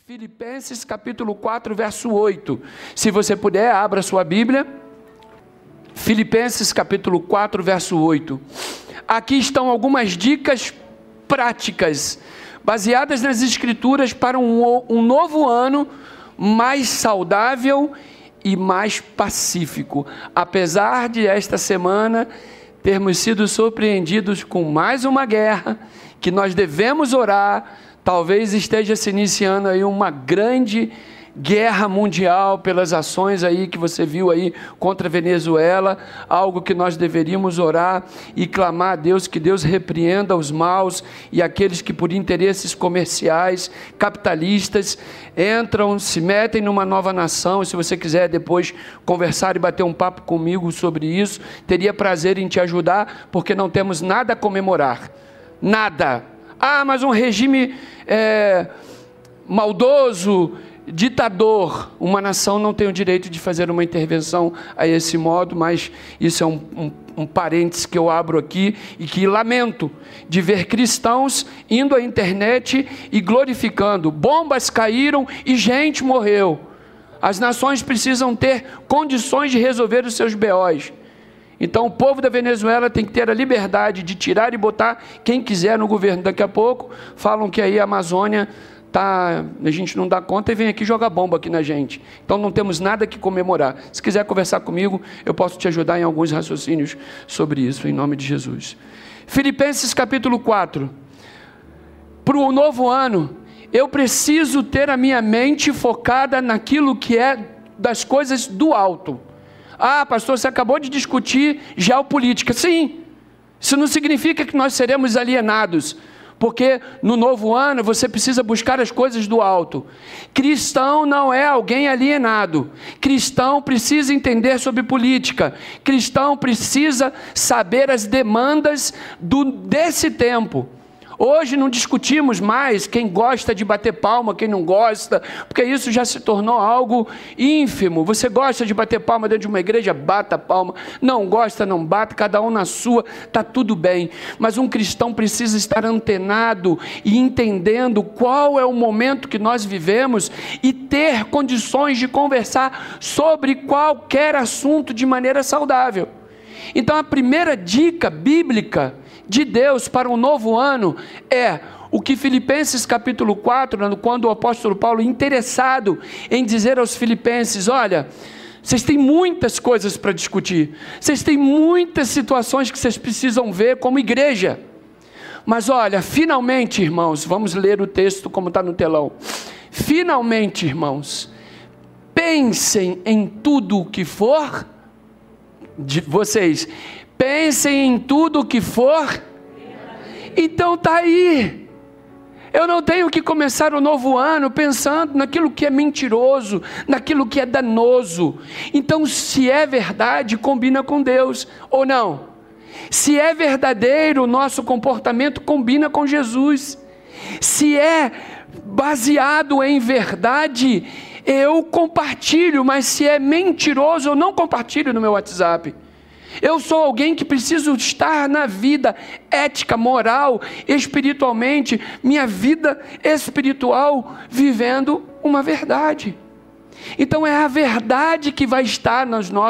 Filipenses capítulo 4, verso 8. Se você puder, abra sua Bíblia. Filipenses capítulo 4, verso 8. Aqui estão algumas dicas práticas, baseadas nas Escrituras para um novo ano mais saudável e mais pacífico. Apesar de esta semana termos sido surpreendidos com mais uma guerra, que nós devemos orar. Talvez esteja se iniciando aí uma grande guerra mundial pelas ações aí que você viu aí contra a Venezuela, algo que nós deveríamos orar e clamar a Deus, que Deus repreenda os maus e aqueles que por interesses comerciais, capitalistas, entram, se metem numa nova nação. Se você quiser depois conversar e bater um papo comigo sobre isso, teria prazer em te ajudar, porque não temos nada a comemorar, nada. Ah, mas um regime maldoso, ditador. Uma nação não tem o direito de fazer uma intervenção a esse modo, mas isso é um parênteses que eu abro aqui e que lamento de ver cristãos indo à internet e glorificando. Bombas caíram e gente morreu. As nações precisam ter condições de resolver os seus BOs. Então o povo da Venezuela tem que ter a liberdade de tirar e botar quem quiser no governo. Daqui a pouco falam que aí a Amazônia a gente não dá conta e vem aqui jogar bomba aqui na gente. Então não temos nada que comemorar. Se quiser conversar comigo, eu posso te ajudar em alguns raciocínios sobre isso, em nome de Jesus. Filipenses capítulo 4. Para o novo ano, eu preciso ter a minha mente focada naquilo que é das coisas do alto. Ah, pastor, você acabou de discutir geopolítica. Sim, isso não significa que nós seremos alienados, porque no novo ano você precisa buscar as coisas do alto. Cristão não é alguém alienado. Cristão precisa entender sobre política. Cristão precisa saber as demandas desse tempo. Hoje não discutimos mais quem gosta de bater palma, quem não gosta, porque isso já se tornou algo ínfimo. Você gosta de bater palma dentro de uma igreja? Bata palma. Não gosta, não bata, cada um na sua, está tudo bem. Mas um cristão precisa estar antenado e entendendo qual é o momento que nós vivemos e ter condições de conversar sobre qualquer assunto de maneira saudável. Então a primeira dica bíblica de Deus para um novo ano é o que Filipenses capítulo 4, quando o apóstolo Paulo, interessado em dizer aos filipenses: olha, vocês têm muitas coisas para discutir, vocês têm muitas situações que vocês precisam ver como igreja, mas olha, finalmente, irmãos, vamos ler o texto como está no telão. Finalmente, irmãos, pensem em tudo o que for de vocês. Pensem em tudo o que for. Então está aí. Eu não tenho que começar o novo ano pensando naquilo que é mentiroso, naquilo que é danoso. Então, se é verdade, combina com Deus ou não. Se é verdadeiro, o nosso comportamento combina com Jesus. Se é baseado em verdade, eu compartilho, mas se é mentiroso, eu não compartilho no meu WhatsApp. Eu sou alguém que preciso estar na vida ética, moral, espiritualmente, minha vida espiritual, vivendo uma verdade. Então é a verdade que vai estar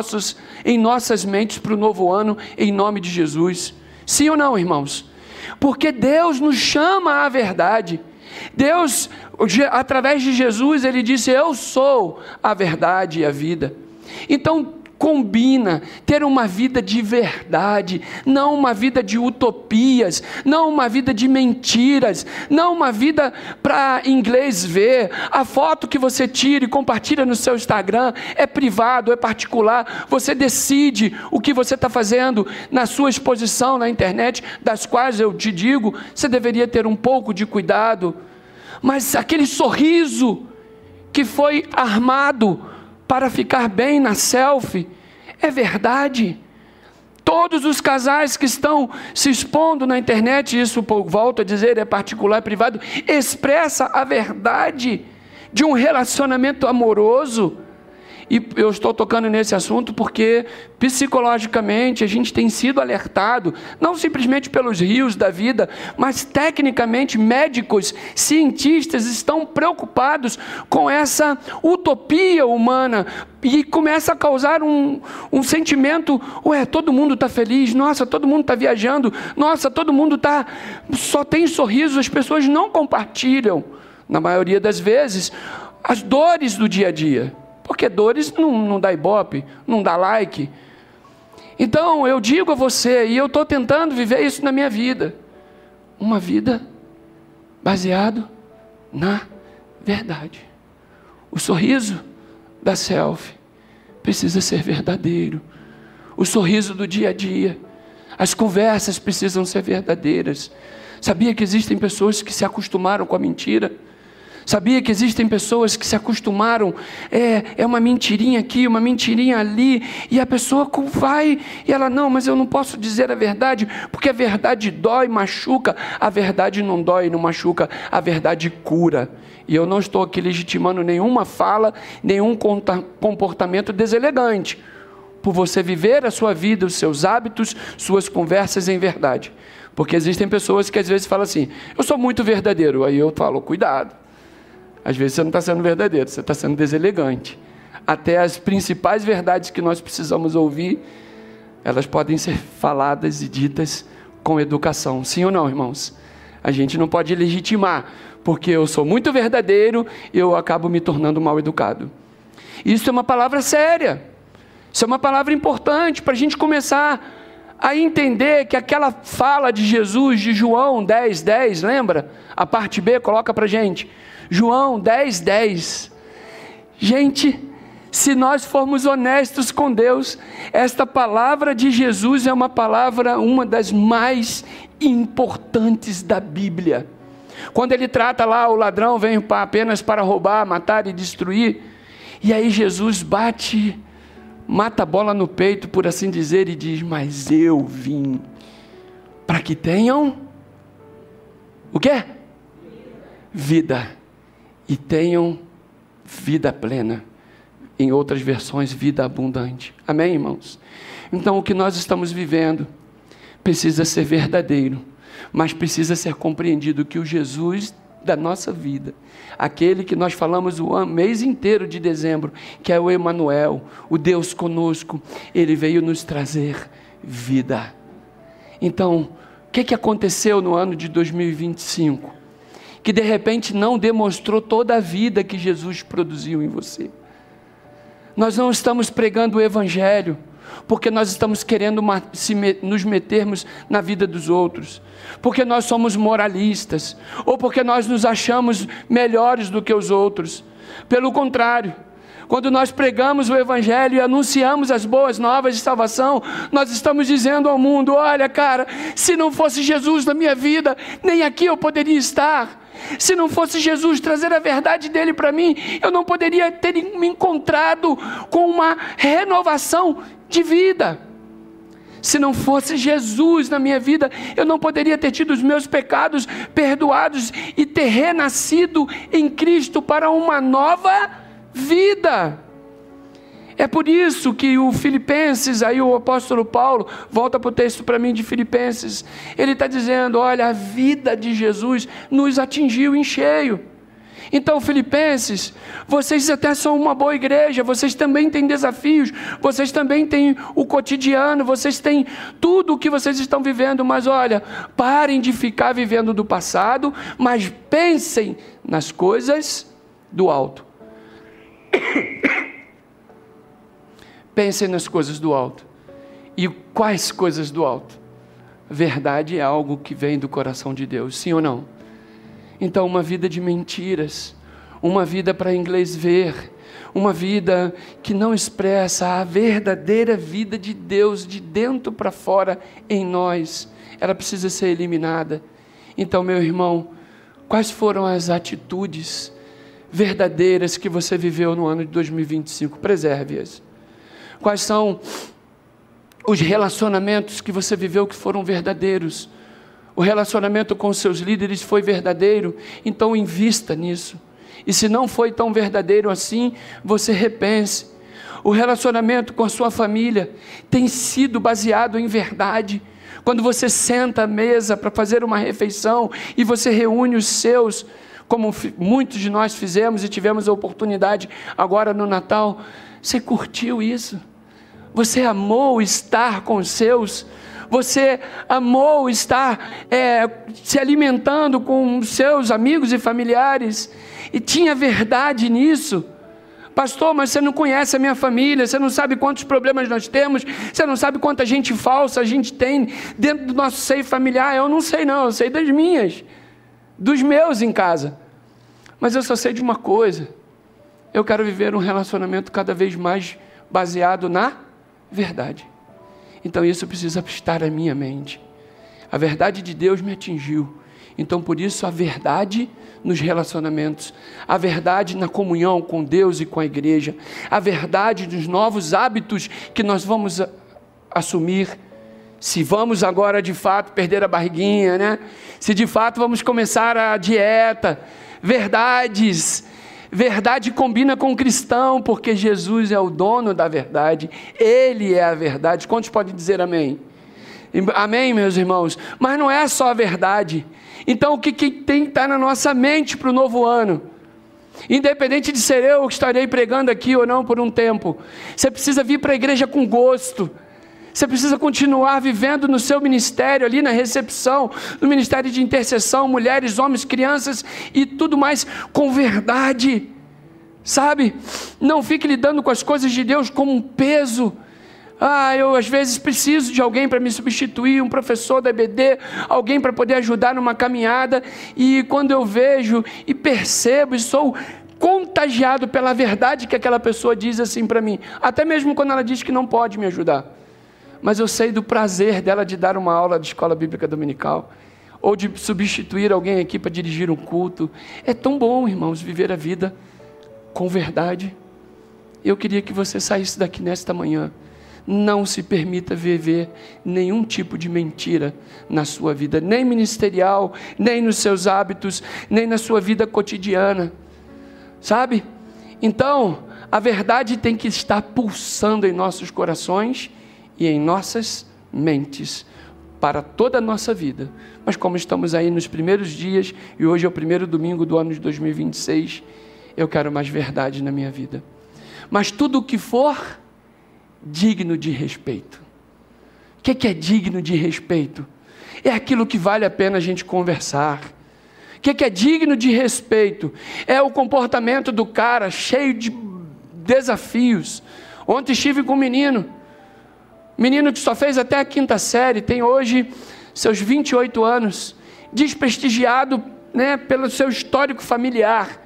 em nossas mentes para o novo ano, em nome de Jesus. Sim ou não, irmãos? Porque Deus nos chama à verdade. Deus, através de Jesus, Ele disse: eu sou a verdade e a vida. Então, combina ter uma vida de verdade, não uma vida de utopias, não uma vida de mentiras, não uma vida para inglês ver. A foto que você tira e compartilha no seu Instagram é privado, é particular. Você decide o que você está fazendo na sua exposição na internet, das quais eu te digo, você deveria ter um pouco de cuidado. Mas aquele sorriso que foi armado para ficar bem na selfie, é verdade. Todos os casais que estão se expondo na internet, isso, volto a dizer, é particular, é privado, expressa a verdade de um relacionamento amoroso. E eu estou tocando nesse assunto porque, psicologicamente, a gente tem sido alertado, não simplesmente pelos rios da vida, mas tecnicamente, médicos, cientistas estão preocupados com essa utopia humana e começa a causar um sentimento, todo mundo está feliz, nossa, todo mundo está viajando, nossa, todo mundo só tem sorriso, as pessoas não compartilham, na maioria das vezes, as dores do dia a dia. Porque dores não dá ibope, não dá like. Então eu digo a você, e eu estou tentando viver isso na minha vida, uma vida baseada na verdade. O sorriso da selfie precisa ser verdadeiro. O sorriso do dia a dia, as conversas precisam ser verdadeiras. Sabia que existem pessoas que se acostumaram com a mentira? Sabia que existem pessoas que se acostumaram, é uma mentirinha aqui, uma mentirinha ali, e a pessoa vai, e ela, não, mas eu não posso dizer a verdade, porque a verdade dói, machuca, a verdade não dói, não machuca, a verdade cura. E eu não estou aqui legitimando nenhuma fala, nenhum comportamento deselegante, por você viver a sua vida, os seus hábitos, suas conversas em verdade. Porque existem pessoas que às vezes falam assim, eu sou muito verdadeiro, aí eu falo, cuidado. Às vezes você não está sendo verdadeiro, você está sendo deselegante. Até as principais verdades que nós precisamos ouvir, elas podem ser faladas e ditas com educação. Sim ou não, irmãos? A gente não pode legitimar, porque eu sou muito verdadeiro, eu acabo me tornando mal educado. Isso é uma palavra séria. Isso é uma palavra importante para a gente começar a entender que aquela fala de Jesus, de João 10:10, lembra? A parte B, coloca para a gente. João 10:10. Gente, se nós formos honestos com Deus, esta palavra de Jesus é uma palavra, uma das mais importantes da Bíblia. Quando ele trata lá, o ladrão vem apenas para roubar, matar e destruir, e aí Jesus mata a bola no peito, por assim dizer, e diz, mas eu vim para que tenham o quê? Vida. E tenham vida plena. Em outras versões, vida abundante. Amém, irmãos? Então, o que nós estamos vivendo precisa ser verdadeiro, mas precisa ser compreendido que o Jesus da nossa vida, aquele que nós falamos o mês inteiro de dezembro, que é o Emanuel, o Deus conosco, ele veio nos trazer vida. Então, o que aconteceu no ano de 2025? Que de repente não demonstrou toda a vida que Jesus produziu em você. Nós não estamos pregando o Evangelho, porque nós estamos querendo nos metermos na vida dos outros, porque nós somos moralistas, ou porque nós nos achamos melhores do que os outros. Pelo contrário, quando nós pregamos o Evangelho e anunciamos as boas novas de salvação, nós estamos dizendo ao mundo, olha cara, se não fosse Jesus na minha vida, nem aqui eu poderia estar. Se não fosse Jesus trazer a verdade dele para mim, eu não poderia ter me encontrado com uma renovação de vida. Se não fosse Jesus na minha vida, eu não poderia ter tido os meus pecados perdoados e ter renascido em Cristo para uma nova vida. É por isso que o Filipenses, aí o apóstolo Paulo, volta para o texto para mim de Filipenses, ele está dizendo, olha, a vida de Jesus nos atingiu em cheio. Então, Filipenses, vocês até são uma boa igreja, vocês também têm desafios, vocês também têm o cotidiano, vocês têm tudo o que vocês estão vivendo, mas olha, parem de ficar vivendo do passado, mas pensem nas coisas do alto. Pensem nas coisas do alto. E quais coisas do alto? Verdade é algo que vem do coração de Deus, sim ou não? Então, uma vida de mentiras, uma vida para inglês ver, uma vida que não expressa a verdadeira vida de Deus de dentro para fora em nós, ela precisa ser eliminada. Então, meu irmão, quais foram as atitudes verdadeiras que você viveu no ano de 2025? Preserve-as. Quais são os relacionamentos que você viveu que foram verdadeiros? O relacionamento com seus líderes foi verdadeiro? Então invista nisso. E se não foi tão verdadeiro assim, você repense. O relacionamento com a sua família tem sido baseado em verdade. Quando você senta à mesa para fazer uma refeição e você reúne os seus, como muitos de nós fizemos e tivemos a oportunidade agora no Natal, você curtiu isso? Você amou estar com os seus? Você amou estar se alimentando com os seus amigos e familiares? E tinha verdade nisso? Pastor, mas você não conhece a minha família, você não sabe quantos problemas nós temos, você não sabe quanta gente falsa a gente tem dentro do nosso seio familiar. Eu não sei não, eu sei das minhas, dos meus em casa. Mas eu só sei de uma coisa: eu quero viver um relacionamento cada vez mais baseado na verdade. Então isso precisa estar na minha mente. A verdade de Deus me atingiu. Então por isso a verdade nos relacionamentos, a verdade na comunhão com Deus e com a igreja, a verdade dos novos hábitos que nós vamos assumir, se vamos agora de fato perder a barriguinha, né? Se de fato vamos começar a dieta, verdade combina com o cristão, porque Jesus é o dono da verdade, Ele é a verdade. Quantos podem dizer amém? Amém, meus irmãos? Mas não é só a verdade. Então o que tem que estar na nossa mente para o novo ano? Independente de ser eu que estarei pregando aqui ou não por um tempo, você precisa vir para a igreja com gosto. Você precisa continuar vivendo no seu ministério, ali na recepção, no ministério de intercessão, mulheres, homens, crianças e tudo mais, com verdade, sabe? Não fique lidando com as coisas de Deus como um peso. Eu às vezes preciso de alguém para me substituir, um professor da EBD, alguém para poder ajudar numa caminhada, e quando eu vejo e percebo e sou contagiado pela verdade que aquela pessoa diz assim para mim, até mesmo quando ela diz que não pode me ajudar, mas eu sei do prazer dela de dar uma aula de escola bíblica dominical, ou de substituir alguém aqui para dirigir um culto. É tão bom, irmãos, viver a vida com verdade. Eu queria que você saísse daqui nesta manhã. Não se permita viver nenhum tipo de mentira na sua vida, nem ministerial, nem nos seus hábitos, nem na sua vida cotidiana, sabe? Então, a verdade tem que estar pulsando em nossos corações e em nossas mentes, para toda a nossa vida. Mas como estamos aí nos primeiros dias, e hoje é o primeiro domingo do ano de 2026, eu quero mais verdade na minha vida. Mas tudo o que for digno de respeito. O que é digno de respeito? É aquilo que vale a pena a gente conversar. O que é digno de respeito? É o comportamento do cara cheio de desafios. Ontem estive com um menino que só fez até a 5ª série, tem hoje seus 28 anos, desprestigiado, né, pelo seu histórico familiar,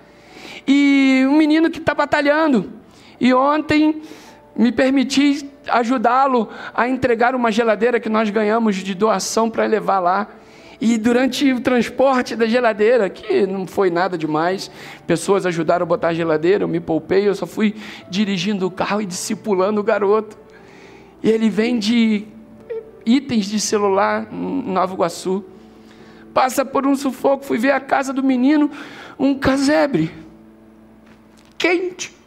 e um menino que está batalhando, e ontem me permiti ajudá-lo a entregar uma geladeira que nós ganhamos de doação para levar lá, e durante o transporte da geladeira, que não foi nada demais, pessoas ajudaram a botar a geladeira, eu me poupei, eu só fui dirigindo o carro e discipulando o garoto. E ele vende itens de celular em Nova Iguaçu. Passa por um sufoco, fui ver a casa do menino, um casebre quente,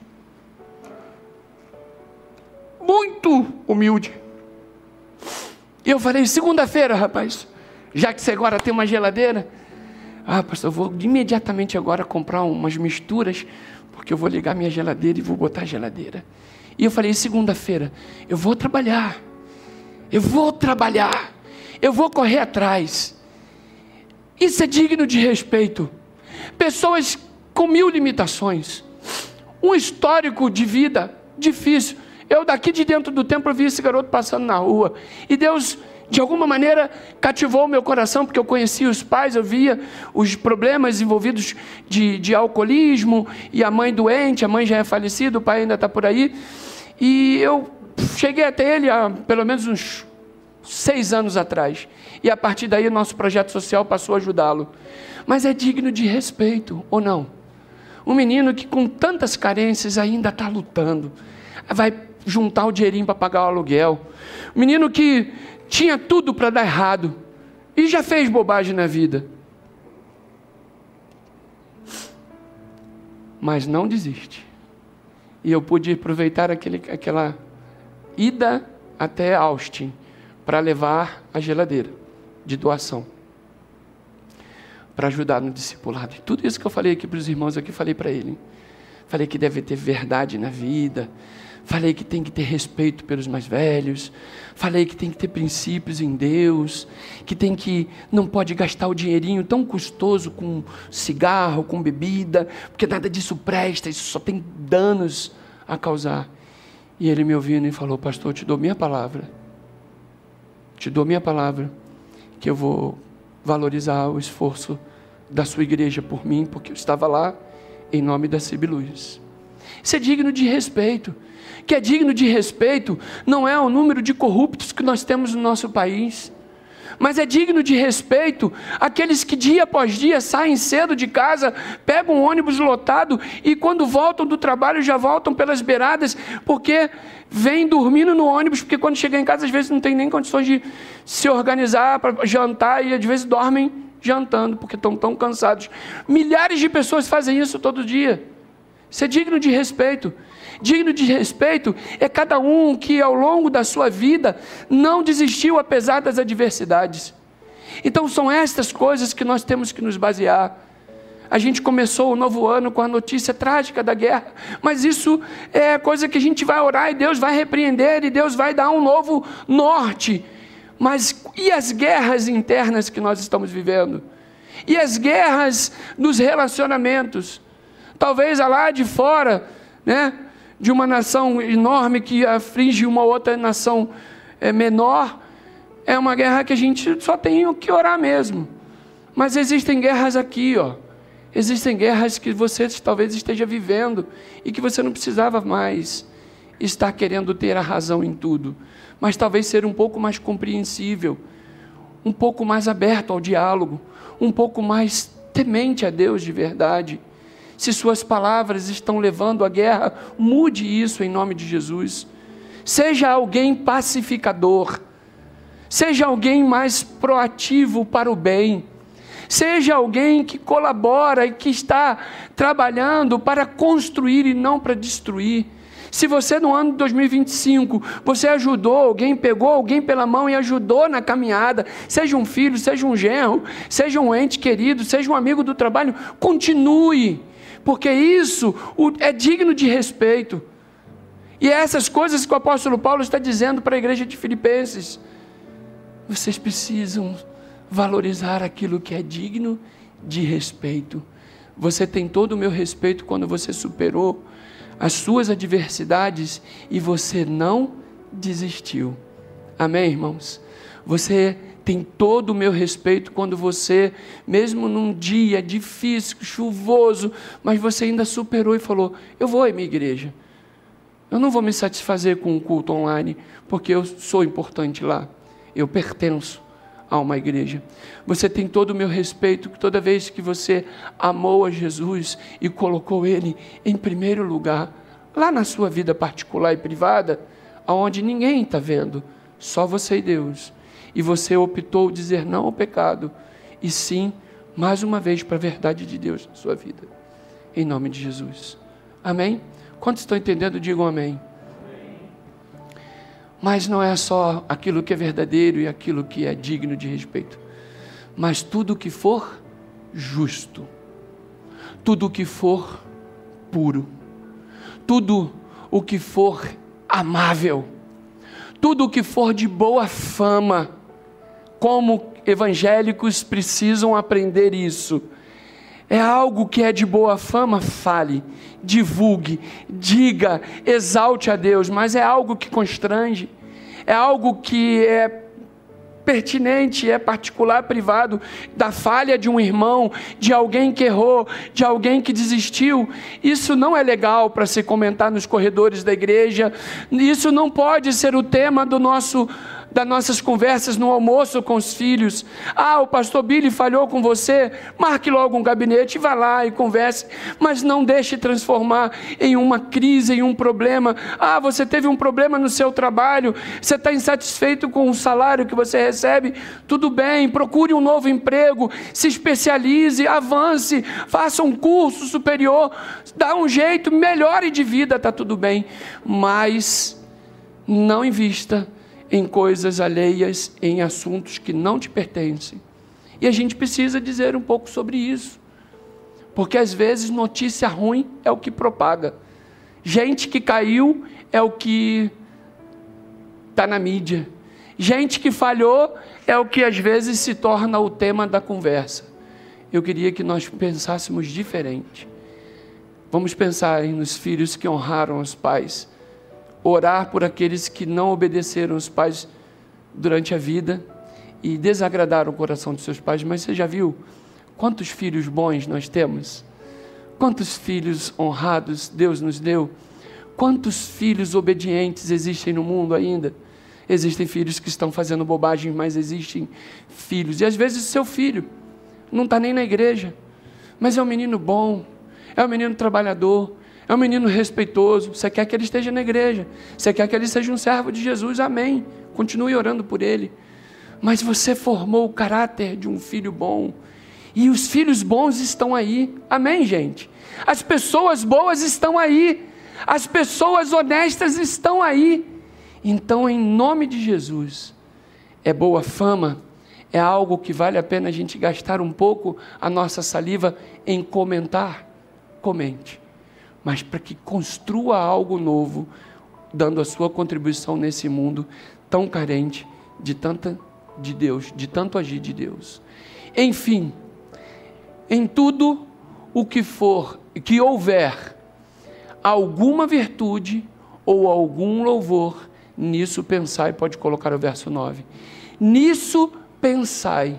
muito humilde. E eu falei, segunda-feira, rapaz, já que você agora tem uma geladeira, pastor, eu vou imediatamente agora comprar umas misturas, porque eu vou ligar minha geladeira e vou botar a geladeira. E eu falei, segunda-feira, eu vou trabalhar, eu vou correr atrás. Isso é digno de respeito. Pessoas com 1000 limitações, um histórico de vida difícil. Eu daqui de dentro do templo vi esse garoto passando na rua, e Deus de alguma maneira cativou o meu coração, porque eu conhecia os pais, eu via os problemas envolvidos de alcoolismo, e a mãe doente, a mãe já é falecida, o pai ainda está por aí, e eu cheguei até ele há pelo menos uns 6 anos atrás, e a partir daí o nosso projeto social passou a ajudá-lo. Mas é digno de respeito, ou não? Um menino que com tantas carências ainda está lutando, vai juntar o dinheirinho para pagar o aluguel, um menino que tinha tudo para dar errado, e já fez bobagem na vida, mas não desiste, E eu pude aproveitar aquela ida até Austin para levar a geladeira de doação, para ajudar no discipulado. E tudo isso que eu falei aqui para os irmãos, aqui falei para ele. Falei que deve ter verdade na vida. Falei que tem que ter respeito pelos mais velhos. Falei que tem que ter princípios em Deus. Que não pode gastar o dinheirinho tão custoso com cigarro, com bebida, porque nada disso presta, isso só tem danos a causar. E ele me ouvindo e falou: pastor, eu te dou minha palavra. Te dou minha palavra que eu vou valorizar o esforço da sua igreja por mim, porque eu estava lá em nome da CIB Luz. Isso é digno de respeito. Que é digno de respeito não é o número de corruptos que nós temos no nosso país, mas é digno de respeito aqueles que dia após dia saem cedo de casa, pegam um ônibus lotado e quando voltam do trabalho já voltam pelas beiradas, porque vêm dormindo no ônibus, porque quando chegam em casa às vezes não tem nem condições de se organizar para jantar e às vezes dormem jantando, porque estão tão cansados. Milhares de pessoas fazem isso todo dia. Isso é digno de respeito. Digno de respeito é cada um que ao longo da sua vida não desistiu apesar das adversidades. Então são estas coisas que nós temos que nos basear. A gente começou o novo ano com a notícia trágica da guerra, mas isso é coisa que a gente vai orar e Deus vai repreender e Deus vai dar um novo norte. Mas e as guerras internas que nós estamos vivendo? E as guerras nos relacionamentos? Talvez lá de fora, de uma nação enorme que aflige uma outra nação menor, é uma guerra que a gente só tem que orar mesmo. Mas existem guerras aqui, existem guerras que você talvez esteja vivendo e que você não precisava mais estar querendo ter a razão em tudo, mas talvez ser um pouco mais compreensível, um pouco mais aberto ao diálogo, um pouco mais temente a Deus de verdade. Se suas palavras estão levando à guerra, mude isso em nome de Jesus. Seja alguém pacificador. Seja alguém mais proativo para o bem. Seja alguém que colabora e que está trabalhando para construir e não para destruir. Se você no ano de 2025, você ajudou alguém, pegou alguém pela mão e ajudou na caminhada, seja um filho, seja um genro, seja um ente querido, seja um amigo do trabalho, continue. Porque isso é digno de respeito. E é essas coisas que o apóstolo Paulo está dizendo para a igreja de Filipenses. Vocês precisam valorizar aquilo que é digno de respeito. Você tem todo o meu respeito quando você superou as suas adversidades e você não desistiu. Amém, irmãos? Você tem todo o meu respeito quando você, mesmo num dia difícil, chuvoso, mas você ainda superou e falou: eu vou à minha igreja. Eu não vou me satisfazer com um culto online, porque eu sou importante lá. Eu pertenço a uma igreja. Você tem todo o meu respeito toda vez que você amou a Jesus e colocou Ele em primeiro lugar, lá na sua vida particular e privada, aonde ninguém está vendo, só você e Deus. E você optou dizer não ao pecado, e sim, mais uma vez, para a verdade de Deus na sua vida. Em nome de Jesus. Amém? Quantos estão entendendo, digam amém. Mas não é só aquilo que é verdadeiro e aquilo que é digno de respeito, mas tudo que for justo, tudo que for puro, tudo o que for amável, tudo o que for de boa fama. Como evangélicos precisam aprender isso. É algo que é de boa fama, fale, divulgue, diga, exalte a Deus, mas é algo que constrange, é algo que é pertinente, é particular, privado, da falha de um irmão, de alguém que errou, de alguém que desistiu. Isso não é legal para se comentar nos corredores da igreja, isso não pode ser o tema das nossas conversas no almoço com os filhos. O pastor Billy falhou com você, marque logo um gabinete e vá lá e converse, mas não deixe transformar em uma crise, em um problema. Você teve um problema no seu trabalho, você está insatisfeito com o salário que você recebe, tudo bem, procure um novo emprego, se especialize, avance, faça um curso superior, dá um jeito, melhore de vida, está tudo bem, mas não invista em coisas alheias, em assuntos que não te pertencem. E a gente precisa dizer um pouco sobre isso, porque às vezes notícia ruim é o que propaga. Gente que caiu é o que está na mídia. Gente que falhou é o que às vezes se torna o tema da conversa. Eu queria que nós pensássemos diferente. Vamos pensar nos filhos que honraram os pais, orar por aqueles que não obedeceram os pais durante a vida e desagradaram o coração de seus pais. Mas você já viu quantos filhos bons nós temos? Quantos filhos honrados Deus nos deu? Quantos filhos obedientes existem no mundo ainda? Existem filhos que estão fazendo bobagem, mas existem filhos. E às vezes o seu filho não está nem na igreja, mas é um menino bom, é um menino trabalhador, é um menino respeitoso. Você quer que ele esteja na igreja, você quer que ele seja um servo de Jesus, amém. Continue orando por ele. Mas você formou o caráter de um filho bom. E os filhos bons estão aí, amém, gente? As pessoas boas estão aí, as pessoas honestas estão aí. Então, em nome de Jesus, é boa fama, é algo que vale a pena a gente gastar um pouco a nossa saliva em comentar. Comente, mas para que construa algo novo, dando a sua contribuição nesse mundo tão carente de Deus, de tanto agir de Deus. Enfim, em tudo o que houver alguma virtude ou algum louvor, nisso pensai, pode colocar o verso 9, nisso pensai,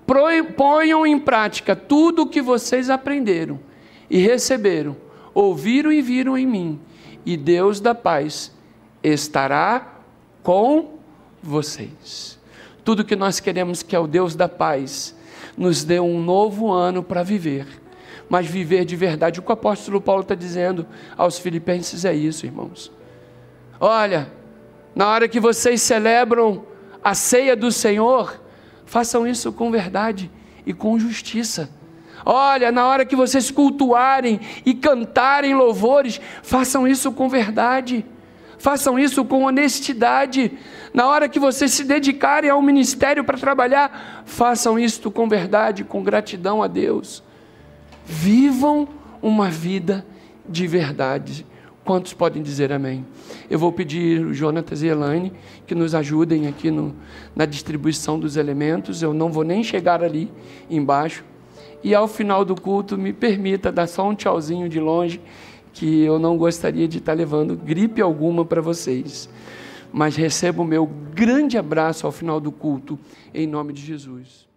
ponham em prática tudo o que vocês aprenderam e receberam, ouviram e viram em mim, e Deus da paz estará com vocês. Tudo que nós queremos que é o Deus da paz nos dê um novo ano para viver, mas viver de verdade. O que o apóstolo Paulo está dizendo aos filipenses é isso, irmãos. Olha, na hora que vocês celebram a ceia do Senhor, façam isso com verdade e com justiça. Olha, na hora que vocês cultuarem e cantarem louvores, façam isso com verdade, façam isso com honestidade. Na hora que vocês se dedicarem ao ministério para trabalhar, façam isso com verdade, com gratidão a Deus. Vivam uma vida de verdade. Quantos podem dizer amém? Eu vou pedir o Jonatas e a Elaine que nos ajudem aqui na distribuição dos elementos. Eu não vou nem chegar ali embaixo. E ao final do culto, me permita dar só um tchauzinho de longe, que eu não gostaria de estar levando gripe alguma para vocês. Mas receba o meu grande abraço ao final do culto, em nome de Jesus.